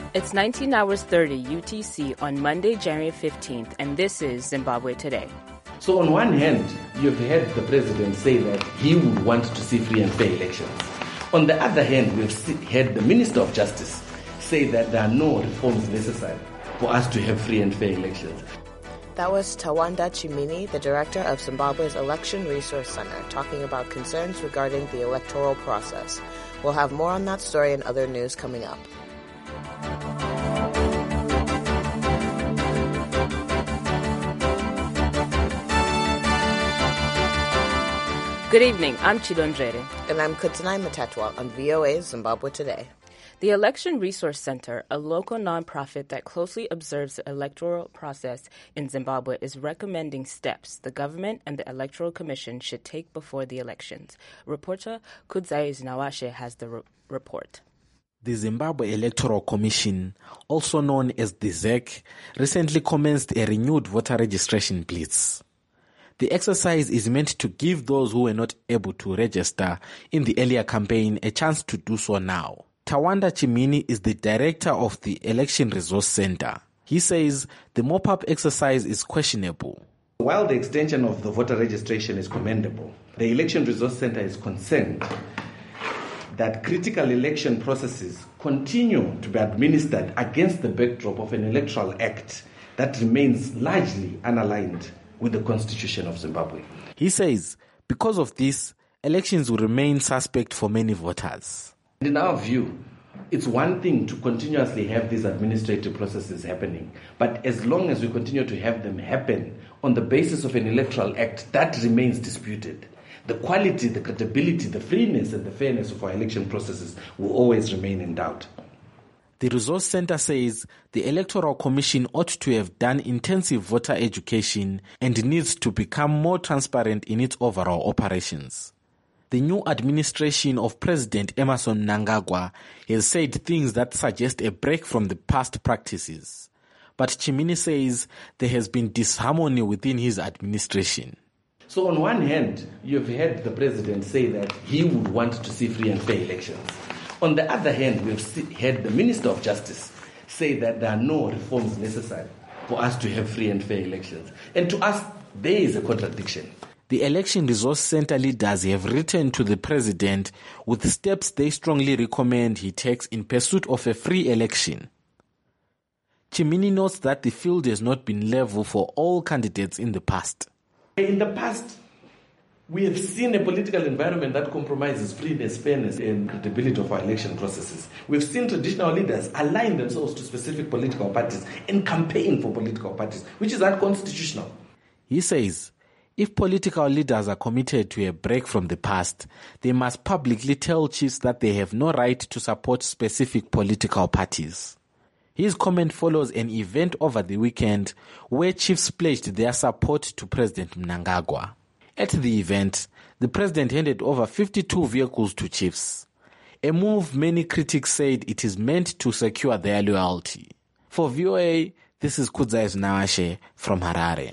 It's 19 hours 30 UTC on Monday, January 15th, and this is Zimbabwe Today. So on one hand, you've heard the president say that he would want to see free and fair elections. On the other hand, we've heard the Minister of Justice say that there are no reforms necessary for us to have free and fair elections. That was Tawanda Chimini, the director of Zimbabwe's Election Resource Center, talking about concerns regarding the electoral process. We'll have more on that story and other news coming up. Good evening, I'm Chidondrere. And I'm Kutanai Matatwa on VOA Zimbabwe Today. The Election Resource Center, a local nonprofit that closely observes the electoral process in Zimbabwe, is recommending steps the government and the Electoral Commission should take before the elections. Reporter Kudzai Zinawashe has the report. The Zimbabwe Electoral Commission, also known as the ZEC, recently commenced a renewed voter registration blitz. The exercise is meant to give those who were not able to register in the earlier campaign a chance to do so now. Tawanda Chimini is the director of the Election Resource Center. He says the mop-up exercise is questionable. While the extension of the voter registration is commendable, the Election Resource Center is concerned that critical election processes continue to be administered against the backdrop of an electoral act that remains largely unaligned with the Constitution of Zimbabwe. He says because of this, elections will remain suspect for many voters. In our view, it's one thing to continuously have these administrative processes happening, but as long as we continue to have them happen on the basis of an electoral act, that remains disputed. The quality, the credibility, the freeness and the fairness of our election processes will always remain in doubt. The Resource Center says the Electoral Commission ought to have done intensive voter education and needs to become more transparent in its overall operations. The new administration of President Emmerson Mnangagwa has said things that suggest a break from the past practices. But Chimini says there has been disharmony within his administration. So on one hand, you've heard the president say that he would want to see free and fair elections. On the other hand, we've heard the Minister of Justice say that there are no reforms necessary for us to have free and fair elections. And to us, there is a contradiction. The Election Resource Center leaders have written to the president with steps they strongly recommend he takes in pursuit of a free election. Chimini notes that the field has not been level for all candidates in the past. In the past, we have seen a political environment that compromises freeness, fairness, and credibility of our election processes. We've seen traditional leaders align themselves to specific political parties and campaign for political parties, which is unconstitutional. He says, if political leaders are committed to a break from the past, they must publicly tell chiefs that they have no right to support specific political parties. His comment follows an event over the weekend where chiefs pledged their support to President Mnangagwa. At the event, the president handed over 52 vehicles to chiefs, a move many critics said it is meant to secure their loyalty. For VOA, this is Kudzai Zinawashe from Harare.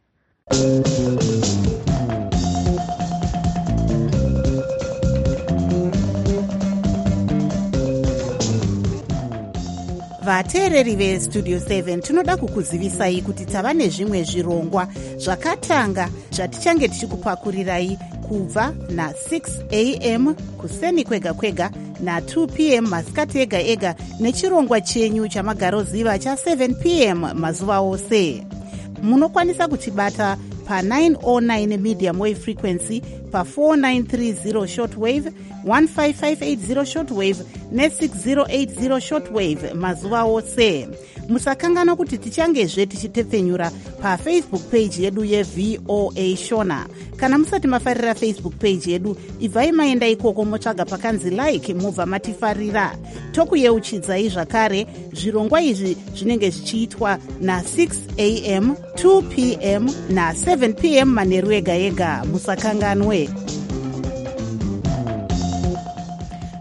Vateereri veStudio 7 tinoda kukuzivisai kuti tava nezvimwe zvirongwa zvakatanga zvatichange tichikupakurirai kubva na6 am kuseni kwega kwega na2 pm masikati ega ega nechirongwa chenyu chamagaroziva cha7 pm mazuva ose. Munokwanisa kutibata pa909 medium wave frequency, pa4930 shortwave, 15580 shortwave ne6080 shortwave mazuva ose. Musakangana kuti tichangezve tichitepfenyura pafacebook page yedu yeVOA Shona. Kana musati mafarira Facebook page yedu, ibvai maenda ikoko motsvaga pakanzi like mubva matifarira. Tokuyeuchidzai zvakare zvirongwa izvi zvinenge zvichiitwa na6 am, 2 pm na7 pm manheru ega ega. Musakanganwe.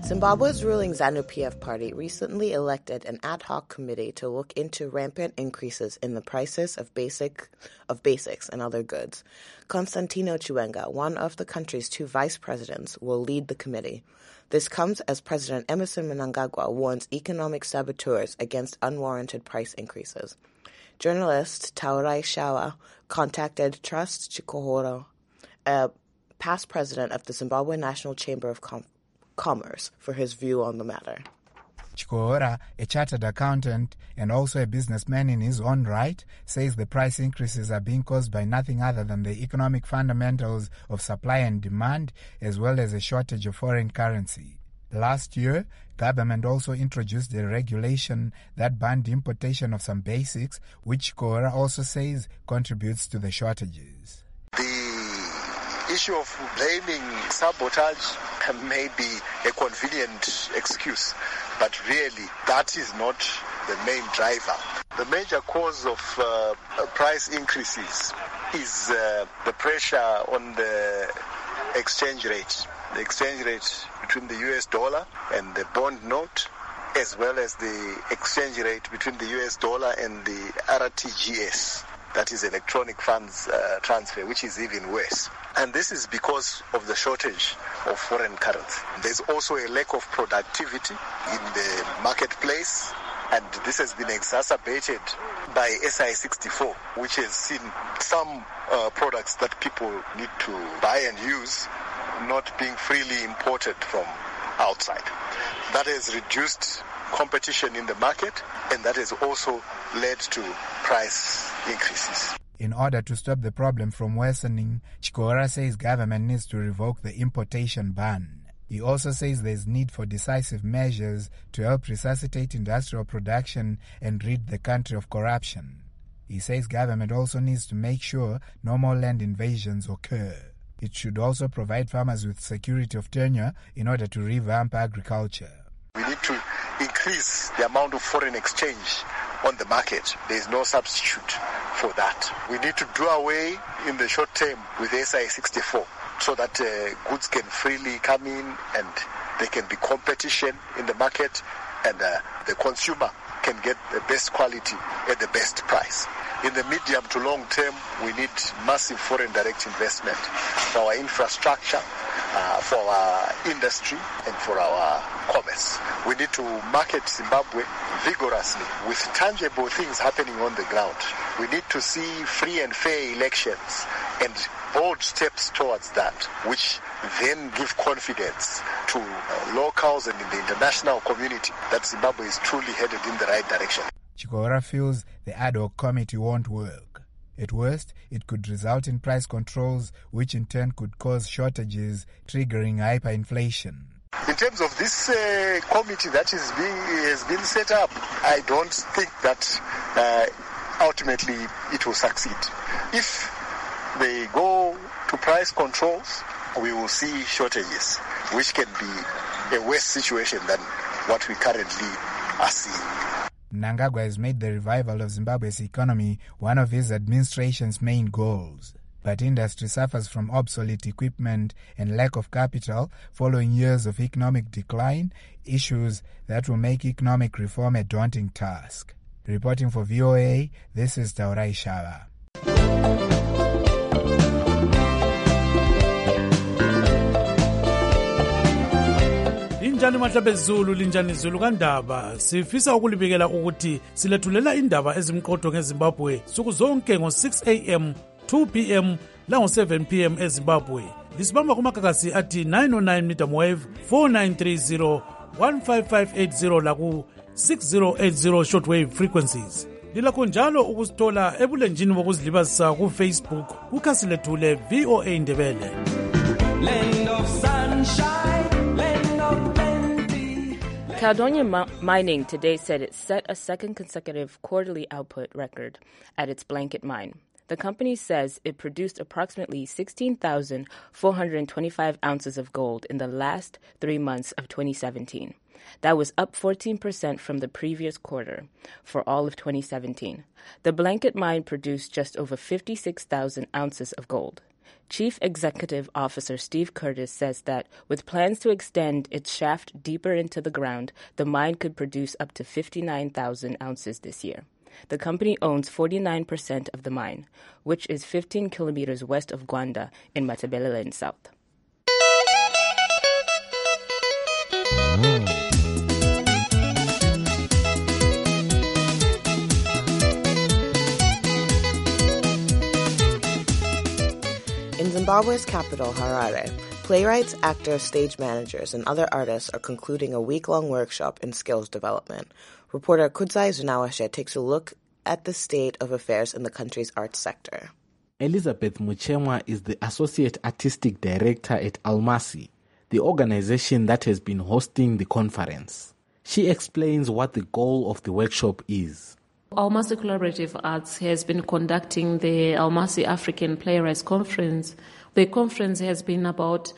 Zimbabwe's ruling ZANU-PF party recently elected an ad hoc committee to look into rampant increases in the prices of basics and other goods. Constantino Chiwenga, one of the country's two vice presidents, will lead the committee. This comes as President Emmerson Mnangagwa warns economic saboteurs against unwarranted price increases. Journalist Taurai Shawa contacted Trust Chikohoro, a past president of the Zimbabwe National Chamber of Commerce, for his view on the matter. Chikohora, a chartered accountant and also a businessman in his own right, says the price increases are being caused by nothing other than the economic fundamentals of supply and demand, as well as a shortage of foreign currency. Last year, government also introduced a regulation that banned importation of some basics, which Chikohora also says contributes to the shortages. The issue of blaming sabotage may be a convenient excuse, but really that is not the main driver. The major cause of price increases is the pressure on the exchange rate. The exchange rate between the US dollar and the bond note, as well as the exchange rate between the US dollar and the RTGS, that is electronic funds transfer, which is even worse. And this is because of the shortage of foreign currency. There's also a lack of productivity in the marketplace, and this has been exacerbated by SI64, which has seen some products that people need to buy and use not being freely imported from outside. That has reduced competition in the market, and that has also led to price increases. In order to stop the problem from worsening, Chikohora says government needs to revoke the importation ban. He also says there is need for decisive measures to help resuscitate industrial production and rid the country of corruption. He says government also needs to make sure no more land invasions occur. It should also provide farmers with security of tenure in order to revamp agriculture. We need to increase the amount of foreign exchange on the market. There is no substitute for that. We need to do away in the short term with SI64 so that goods can freely come in and there can be competition in the market, and the consumer can get the best quality at the best price. In the medium to long term, we need massive foreign direct investment for our infrastructure, for our industry, and for our commerce. We need to market Zimbabwe vigorously with tangible things happening on the ground. We need to see free and fair elections and bold steps towards that, which then give confidence to locals and in the international community that Zimbabwe is truly headed in the right direction. Chikohora feels the ad hoc committee won't work. At worst, it could result in price controls, which in turn could cause shortages, triggering hyperinflation. In terms of this committee that has been set up, I don't think that ultimately it will succeed. If they go to price controls, we will see shortages, which can be a worse situation than what we currently are seeing. Mnangagwa has made the revival of Zimbabwe's economy one of his administration's main goals. But industry suffers from obsolete equipment and lack of capital following years of economic decline, issues that will make economic reform a daunting task. Reporting for VOA, this is Taurai Shawa. Linjani mahlabe Zulu, linjani Zulu kandaba. Sifisa ukulibikela ukuthi silethulela indaba ezimqotho ngeZimbabwe suku zonke ngo-6 am, 2 pm lango-7 pm eZimbabwe. Lisibamba kumakakasi athi 909 medium wave, 4930, 15580 laku 6080 shortwave frequencies. Lilakho njalo ukusithola ebulenjini bokuzilibazisa ku-Facebook kukhasi lethu le VOA Ndebele. Land of sunshine, land of plenty. Caledonia Mining today said it set a second consecutive quarterly output record at its Blanket mine. The company says it produced approximately 16,425 ounces of gold in the last 3 months of 2017. That was up 14% from the previous quarter for all of 2017. The Blanket mine produced just over 56,000 ounces of gold. Chief Executive Officer Steve Curtis says that with plans to extend its shaft deeper into the ground, the mine could produce up to 59,000 ounces this year. The company owns 49% of the mine, which is 15 kilometers west of Gwanda in Matabeleland South. In Zimbabwe's capital, Harare, playwrights, actors, stage managers, and other artists are concluding a week-long workshop in skills development. Reporter Kudzai Zunawashe takes a look at the state of affairs in the country's arts sector. Elizabeth Muchemwa is the Associate Artistic Director at Almasi, the organization that has been hosting the conference. She explains what the goal of the workshop is. Almasi Collaborative Arts has been conducting the Almasi African Playwrights Conference. The conference has been about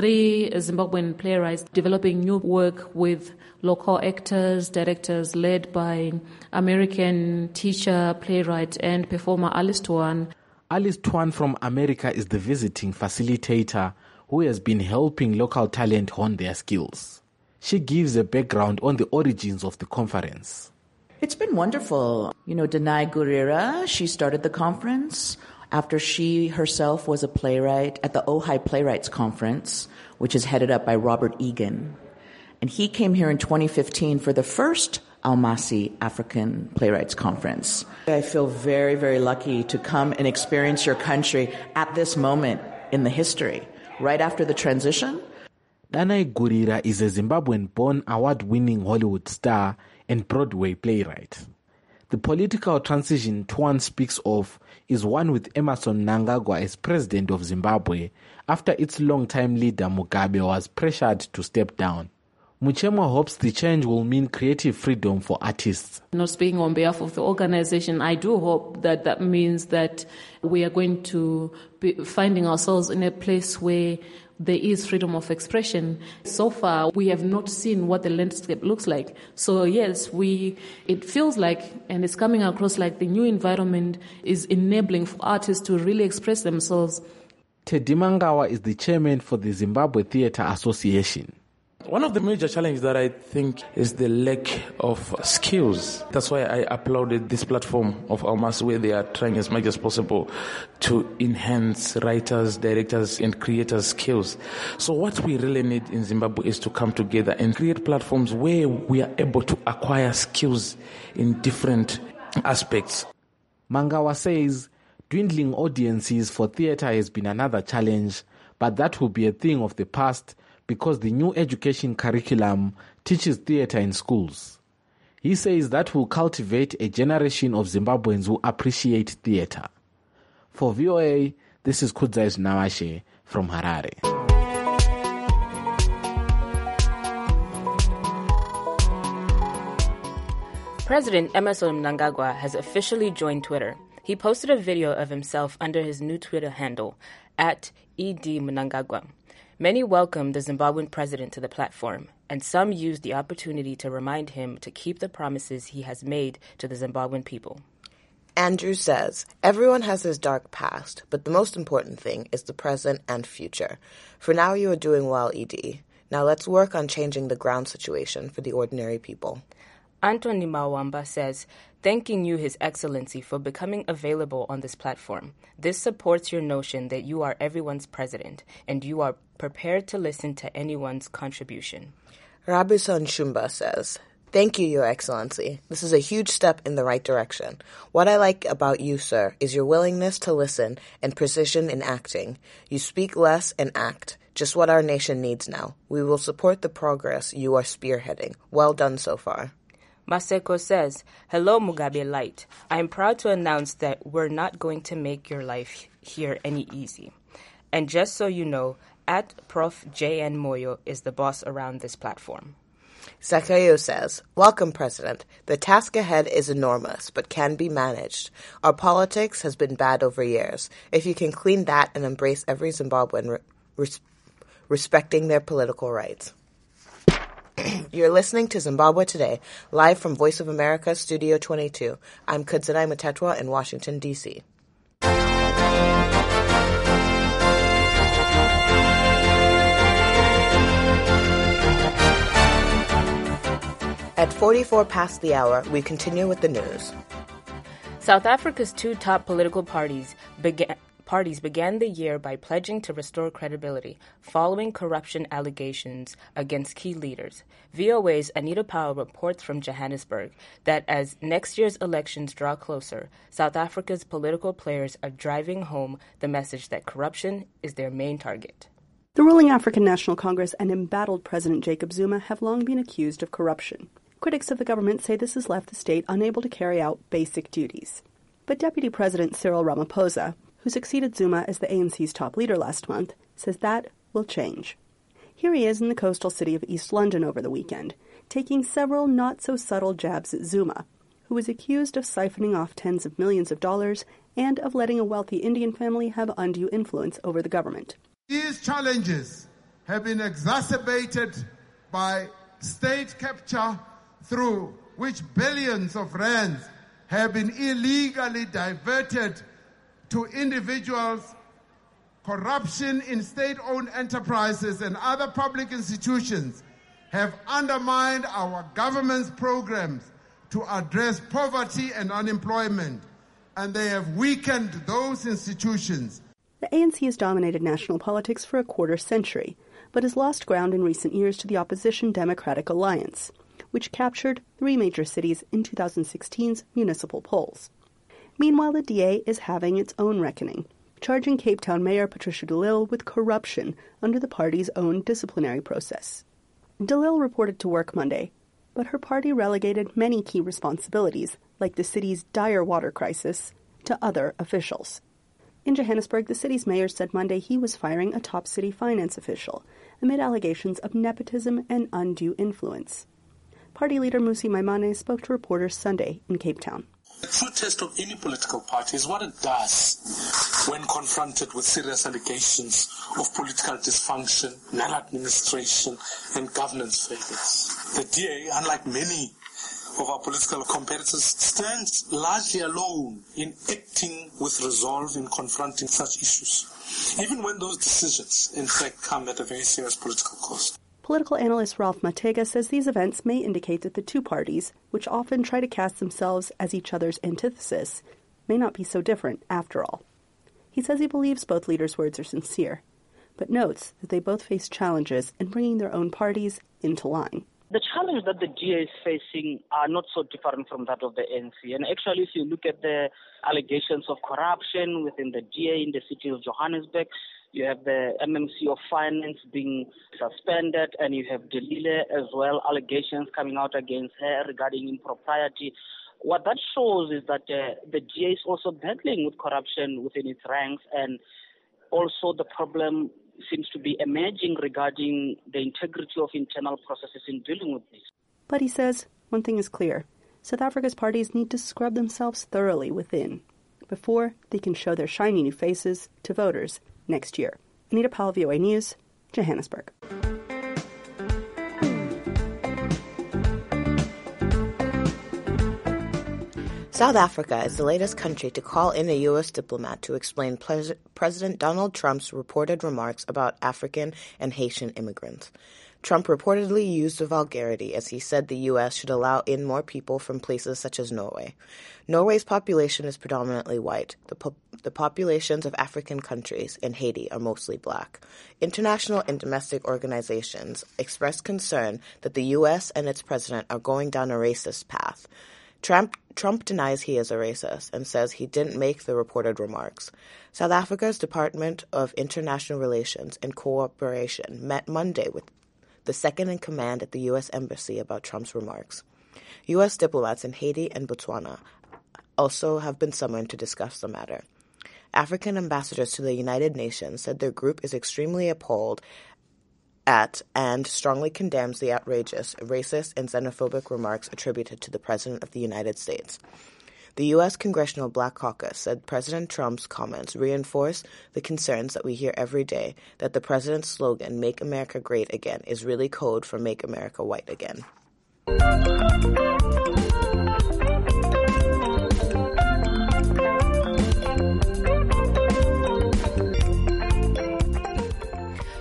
3 Zimbabwean playwrights developing new work with local actors, directors, led by American teacher, playwright, and performer Alice Tuan. Alice Tuan from America is the visiting facilitator who has been helping local talent hone their skills. She gives a background on the origins of the conference. It's been wonderful. Danai Gurira, she started the conference after she herself was a playwright at the Ojai Playwrights Conference, which is headed up by Robert Egan. And he came here in 2015 for the first Almasi African Playwrights Conference. I feel very, very lucky to come and experience your country at this moment in the history, right after the transition. Danai Gurira is a Zimbabwean-born award-winning Hollywood star and Broadway playwright. The political transition Tuan speaks of is one with Emmerson Mnangagwa as president of Zimbabwe after its longtime leader Mugabe was pressured to step down. Muchemwa hopes the change will mean creative freedom for artists. Speaking on behalf of the organization, I do hope that that means that we are going to be finding ourselves in a place where there is freedom of expression. So far, we have not seen what the landscape looks like. So yes, it feels like, and it's coming across like the new environment is enabling for artists to really express themselves. Teddy Mangawa is the chairman for the Zimbabwe Theatre Association. One of the major challenges that I think is the lack of skills. That's why I applauded this platform of Almasi, where they are trying as much as possible to enhance writers, directors, and creators' skills. So what we really need in Zimbabwe is to come together and create platforms where we are able to acquire skills in different aspects. Mangawa says dwindling audiences for theatre has been another challenge, but that will be a thing of the past because the new education curriculum teaches theatre in schools. He says that will cultivate a generation of Zimbabweans who appreciate theatre. For VOA, this is Kudzai Nawashe from Harare. President Emmerson Mnangagwa has officially joined Twitter. He posted a video of himself under his new Twitter handle, @ED_Mnangagwa. Many welcomed the Zimbabwean president to the platform, and some used the opportunity to remind him to keep the promises he has made to the Zimbabwean people. Andrew says, everyone has his dark past, but the most important thing is the present and future. For now, you are doing well, ED. Now let's work on changing the ground situation for the ordinary people. Anthony Mawamba says, thanking you, His Excellency, for becoming available on this platform. This supports your notion that you are everyone's president, and you are prepared to listen to anyone's contribution. Rabison Shumba says, thank you, Your Excellency. This is a huge step in the right direction. What I like about you, sir, is your willingness to listen and precision in acting. You speak less and act, just what our nation needs now. We will support the progress you are spearheading. Well done so far. Maseko says, hello, Mugabe Light. I am proud to announce that we're not going to make your life here any easy. And just so you know, Prof. J.N. Moyo is the boss around this platform. Sakayo says, welcome, President. The task ahead is enormous, but can be managed. Our politics has been bad over years. If you can clean that and embrace every Zimbabwean respecting their political rights. You're listening to Zimbabwe Today, live from Voice of America, Studio 22. I'm Kudzai Mutetwa in Washington, D.C. At 44 past the hour, we continue with the news. South Africa's two top political parties began the year by pledging to restore credibility following corruption allegations against key leaders. VOA's Anita Powell reports from Johannesburg that as next year's elections draw closer, South Africa's political players are driving home the message that corruption is their main target. The ruling African National Congress and embattled President Jacob Zuma have long been accused of corruption. Critics of the government say this has left the state unable to carry out basic duties. But Deputy President Cyril Ramaphosa, who succeeded Zuma as the ANC's top leader last month, says that will change. Here he is in the coastal city of East London over the weekend, taking several not-so-subtle jabs at Zuma, who was accused of siphoning off tens of millions of dollars and of letting a wealthy Indian family have undue influence over the government. These challenges have been exacerbated by state capture, through which billions of rands have been illegally diverted to individuals, corruption in state-owned enterprises and other public institutions have undermined our government's programs to address poverty and unemployment, and they have weakened those institutions. The ANC has dominated national politics for a quarter century, but has lost ground in recent years to the opposition Democratic Alliance, which captured 3 major cities in 2016's municipal polls. Meanwhile, the DA is having its own reckoning, charging Cape Town Mayor Patricia de Lille with corruption under the party's own disciplinary process. De Lille reported to work Monday, but her party relegated many key responsibilities, like the city's dire water crisis, to other officials. In Johannesburg, the city's mayor said Monday he was firing a top city finance official amid allegations of nepotism and undue influence. Party leader Mmusi Maimane spoke to reporters Sunday in Cape Town. The true test of any political party is what it does when confronted with serious allegations of political dysfunction, maladministration, and governance failures. The DA, unlike many of our political competitors, stands largely alone in acting with resolve in confronting such issues, even when those decisions, in fact, come at a very serious political cost. Political analyst Ralph Matega says these events may indicate that the two parties, which often try to cast themselves as each other's antithesis, may not be so different after all. He says he believes both leaders' words are sincere, but notes that they both face challenges in bringing their own parties into line. The challenge that the DA is facing are not so different from that of the ANC. And actually, if you look at the allegations of corruption within the DA in the city of Johannesburg, you have the MMC of Finance being suspended, and you have de Lille as well, allegations coming out against her regarding impropriety. What that shows is that the DA is also battling with corruption within its ranks, and also the problem seems to be emerging regarding the integrity of internal processes in dealing with this. But he says one thing is clear. South Africa's parties need to scrub themselves thoroughly within before they can show their shiny new faces to voters next year. Anita Powell, VOA News, Johannesburg. South Africa is the latest country to call in a U.S. diplomat to explain President Donald Trump's reported remarks about African and Haitian immigrants. Trump reportedly used a vulgarity as he said the U.S. should allow in more people from places such as Norway. Norway's population is predominantly white. The populations of African countries and Haiti are mostly black. International and domestic organizations expressed concern that the U.S. and its president are going down a racist path. Trump denies he is a racist and says he didn't make the reported remarks. South Africa's Department of International Relations and Cooperation met Monday with the second-in-command at the U.S. Embassy about Trump's remarks. U.S. diplomats in Haiti and Botswana also have been summoned to discuss the matter. African ambassadors to the United Nations said their group is extremely appalled at and strongly condemns the outrageous, racist, and xenophobic remarks attributed to the President of the United States. The U.S. Congressional Black Caucus said President Trump's comments reinforce the concerns that we hear every day that the president's slogan, Make America Great Again, is really code for Make America White Again.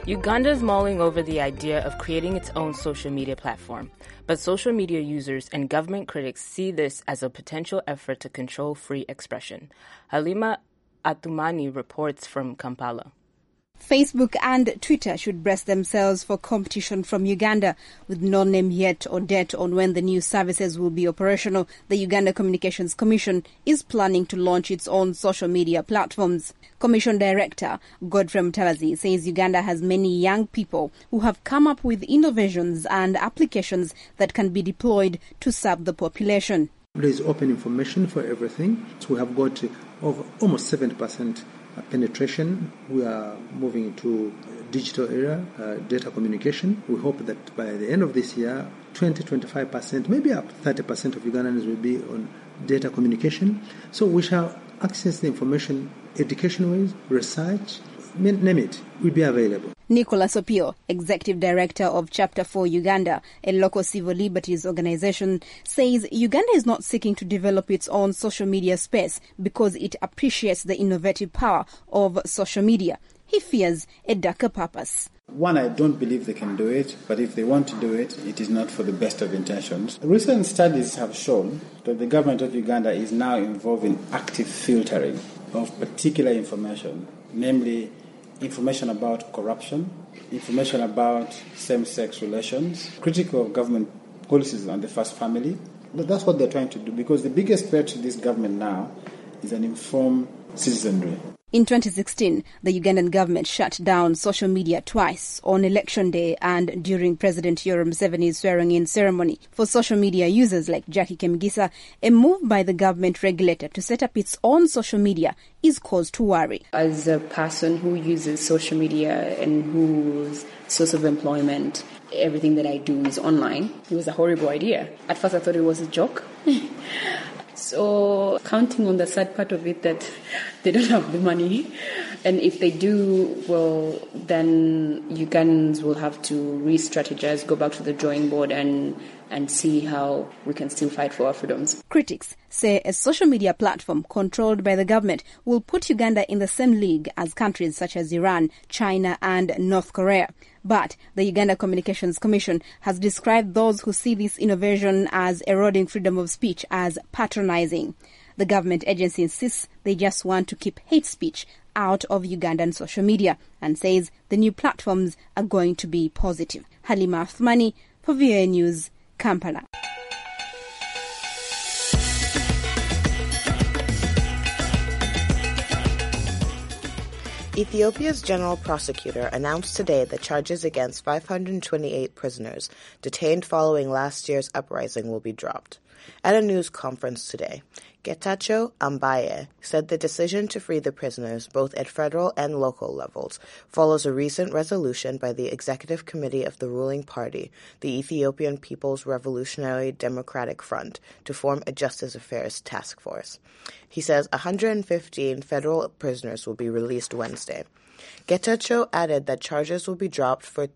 Uganda is mulling over the idea of creating its own social media platform, but social media users and government critics see this as a potential effort to control free expression. Halima Athumani reports from Kampala. Facebook and Twitter should brace themselves for competition from Uganda. With no name yet or date on when the new services will be operational, the Uganda Communications Commission is planning to launch its own social media platforms. Commission Director Godfrey Mutabazi says Uganda has many young people who have come up with innovations and applications that can be deployed to serve the population. There is open information for everything. So we have got over almost 70% penetration. We are moving into digital era, data communication. We hope that by the end of this year, 20-25%, maybe up to 30% of Ugandans will be on data communication. So we shall access the information education-wise, research, name it, will be available. Nicholas Opio, Executive Director of Chapter 4 Uganda, a local civil liberties organization, says Uganda is not seeking to develop its own social media space because it appreciates the innovative power of social media. He fears a darker purpose. One, I don't believe they can do it, but if they want to do it, it is not for the best of intentions. Recent studies have shown that the government of Uganda is now involved in active filtering of particular information, namely information about corruption, information about same-sex relations, critical of government policies on the first family. But that's what they're trying to do, because the biggest threat to this government now is an informed citizenry. In 2016, the Ugandan government shut down social media twice, on Election Day and during President Yoweri Museveni's swearing-in ceremony. For social media users like Jackie Kemgisa, a move by the government regulator to set up its own social media is cause to worry. As a person who uses social media and whose source of employment, everything that I do is online, it was a horrible idea. At first I thought it was a joke. So counting on the sad part of it that they don't have the money, and if they do, well, then Ugandans will have to re-strategize, go back to the drawing board and see how we can still fight for our freedoms. Critics say a social media platform controlled by the government will put Uganda in the same league as countries such as Iran, China and North Korea. But the Uganda Communications Commission has described those who see this innovation as eroding freedom of speech as patronizing. The government agency insists they just want to keep hate speech out of Ugandan social media and says the new platforms are going to be positive. Halima Athumani for VOA News, Kampala. Ethiopia's general prosecutor announced today that charges against 528 prisoners detained following last year's uprising will be dropped. At a news conference today, Getachew Ambaye said the decision to free the prisoners, both at federal and local levels, follows a recent resolution by the Executive Committee of the ruling party, the Ethiopian People's Revolutionary Democratic Front, to form a Justice Affairs task force. He says 115 federal prisoners will be released Wednesday. Getachew added that charges will be dropped for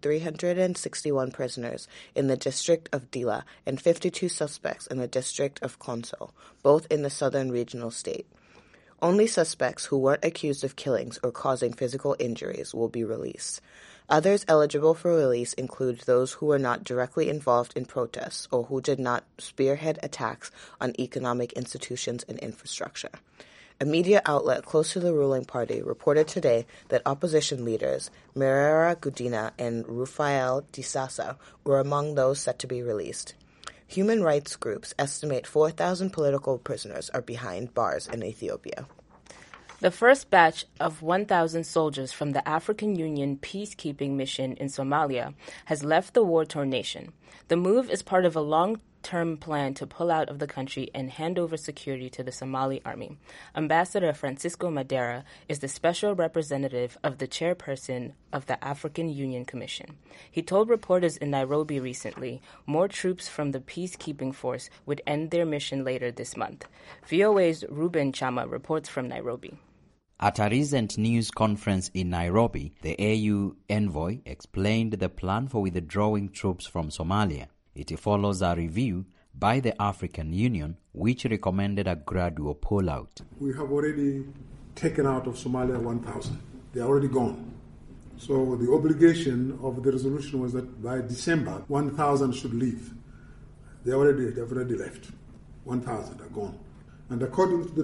361 prisoners in the district of Dila and 52 suspects in the district of Konso, both in the southern regional state. Only suspects who weren't accused of killings or causing physical injuries will be released. Others eligible for release include those who were not directly involved in protests or who did not spearhead attacks on economic institutions and infrastructure. A media outlet close to the ruling party reported today that opposition leaders Merera Gudina and Rufael Disasa were among those set to be released. Human rights groups estimate 4,000 political prisoners are behind bars in Ethiopia. The first batch of 1,000 soldiers from the African Union peacekeeping mission in Somalia has left the war-torn nation. The move is part of a long-term plan to pull out of the country and hand over security to the Somali army. Ambassador Francisco Madera is the special representative of the chairperson of the African Union Commission. He told reporters in Nairobi recently more troops from the peacekeeping force would end their mission later this month. VOA's Ruben Chama reports from Nairobi. At a recent news conference in Nairobi, the AU envoy explained the plan for withdrawing troops from Somalia. It follows a review by the African Union, which recommended a gradual pullout. We have already taken out of Somalia 1,000. They are already gone. So the obligation of the resolution was that by December, 1,000 should leave. They've already left. 1,000 are gone. And according to the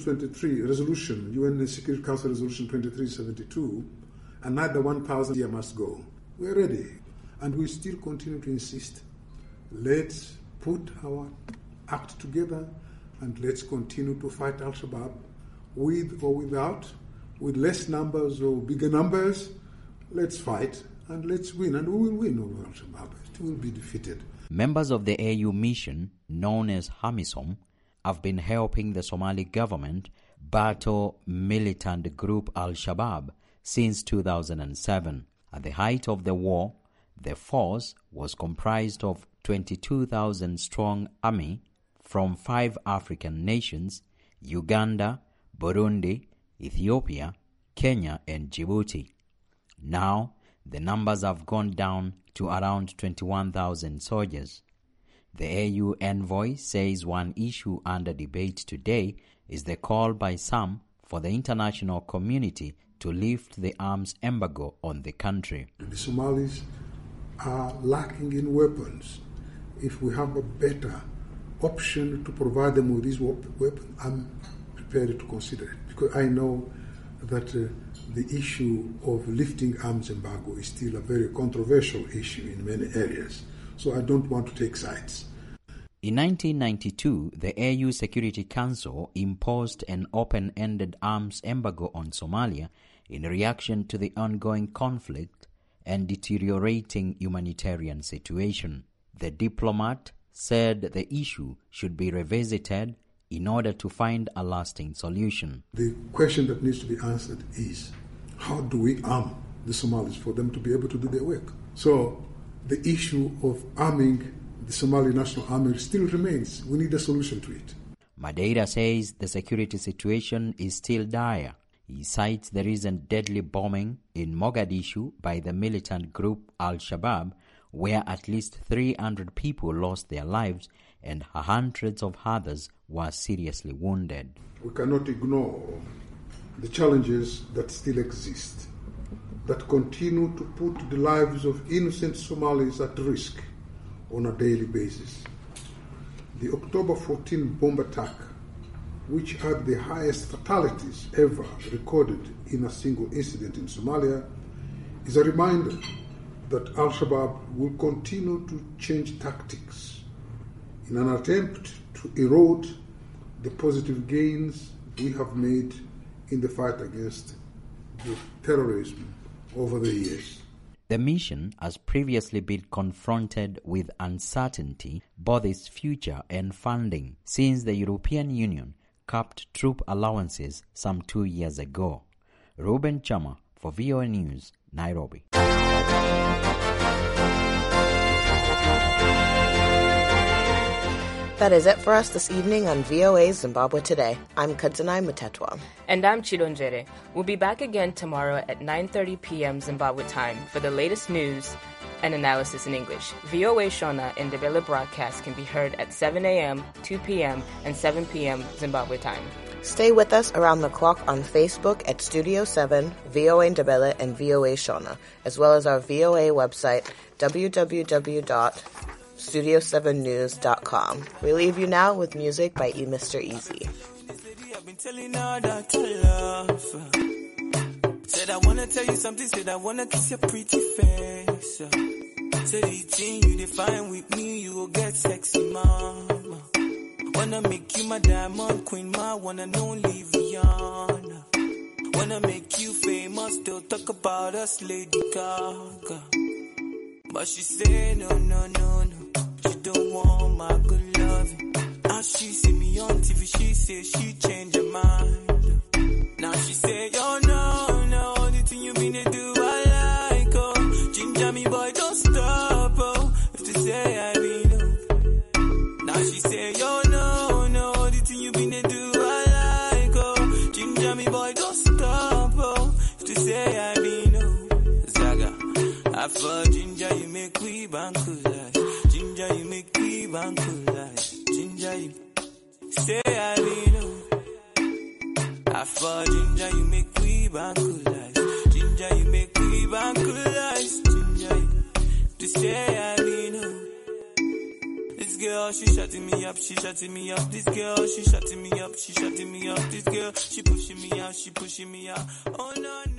UN Security Council Resolution 2372, another 1,000 here must go. We're ready. And we still continue to insist. Let's put our act together and let's continue to fight Al-Shabaab with or without, with less numbers or bigger numbers. Let's fight and let's win, and we will win over Al-Shabaab. It will be defeated. Members of the AU mission, known as HAMISOM, have been helping the Somali government battle militant group Al-Shabaab since 2007. At the height of the war, the force was comprised of 22,000-strong army from 5 African nations: Uganda, Burundi, Ethiopia, Kenya, and Djibouti. Now, the numbers have gone down to around 21,000 soldiers. The AU envoy says one issue under debate today is the call by some for the international community to lift the arms embargo on the country. The Somalis are lacking in weapons. If we have a better option to provide them with these weapons, I'm prepared to consider it, because I know that the issue of lifting arms embargo is still a very controversial issue in many areas. So I don't want to take sides. In 1992, the AU Security Council imposed an open-ended arms embargo on Somalia in reaction to the ongoing conflict and deteriorating humanitarian situation. The diplomat said the issue should be revisited in order to find a lasting solution. The question that needs to be answered is, how do we arm the Somalis for them to be able to do their work? So the issue of arming the Somali National Army still remains. We need a solution to it. Madeira says the security situation is still dire. He cites the recent deadly bombing in Mogadishu by the militant group Al-Shabaab, where at least 300 people lost their lives and hundreds of others were seriously wounded. We cannot ignore the challenges that still exist, that continue to put the lives of innocent Somalis at risk on a daily basis. The October 14 bomb attack, which had the highest fatalities ever recorded in a single incident in Somalia, is a reminder that Al-Shabaab will continue to change tactics in an attempt to erode the positive gains we have made in the fight against terrorism over the years. The mission has previously been confronted with uncertainty both its future and funding since the European Union capped troop allowances some 2 years ago. Ruben Chama for VOA News, Nairobi. That is it for us this evening on VOA Zimbabwe Today. I'm Kadzenai Mutetwa. And I'm Chidonjere. We'll be back again tomorrow at 9:30 p.m. Zimbabwe time for the latest news and analysis in English. VOA Shona and Ndebele broadcast can be heard at 7 a.m., 2 p.m., and 7 p.m. Zimbabwe time. Stay with us around the clock on Facebook at Studio 7, VOA Ndebele, and VOA Shona, as well as our VOA website, www.studio7news.com. We leave you now with music by Mr. Easy. Said I wanna tell you something, said I wanna kiss your pretty face. Said it's in you define with me, you will get sexy, mama. Wanna make you my diamond queen, my one and only Rihanna. Wanna make you famous, still talk about us, Lady Gaga. But she said no, no, no, no, she don't want my good loving. Now she see me on TV, she said she changed her mind. Now she said, yo, no, no, the thing you been to do, I like, oh. Ginger me, boy, don't stop, oh. If to say I been, oh. Now she said, yo, no, no, the thing you been to do, I like, oh. Ginger me, boy, don't stop, oh. If to say I been, oh. Zaga, I for ginger, you make we banku like. Ginger, you make we banku like. Ginger, you say I been, oh. I for ginger, you make we banku like. Ginger, you make we banku. she shutting me up, she shutting me up. This girl, she shutting me up, she shutting me up. This girl, she pushing me out, she pushing me out. Oh no.